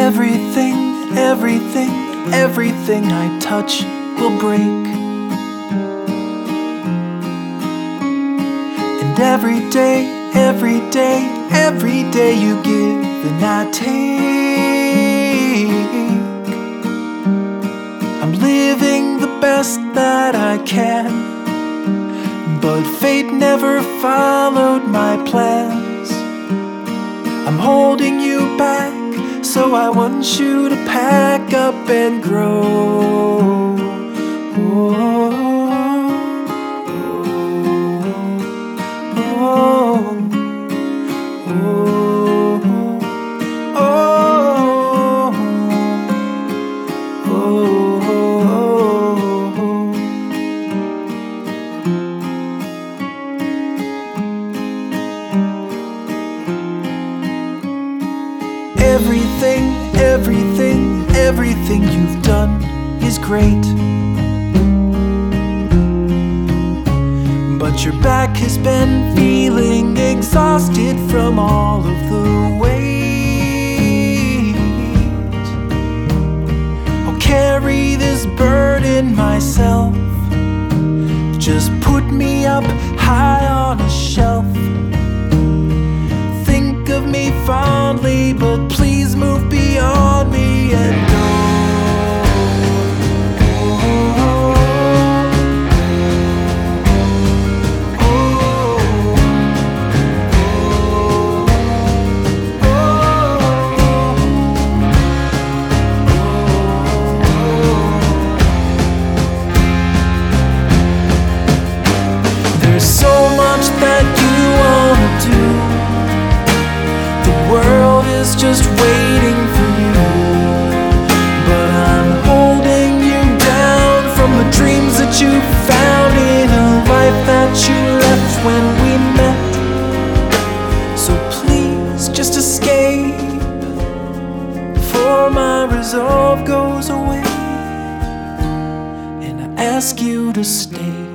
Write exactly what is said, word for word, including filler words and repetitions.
Everything, everything, everything I touch will break. And every day, every day, every day you give and I take. I'm living the best that I can, but fate never followed my plans. I'm holding you back, so I want you to pack up and grow. Oh, oh, oh, oh, oh, oh. Everything, everything, everything you've done is great, but your back has been feeling exhausted from all of the weight. I'll carry this burden myself. Just put me up high on a shelf. Think of me fondly, but please move beyond me and go. There's so much that you wanna do. The world is just waiting for you, but I'm holding you down from the dreams that you found in a life that you left when we met. So please just escape before my resolve goes away, and I ask you to stay.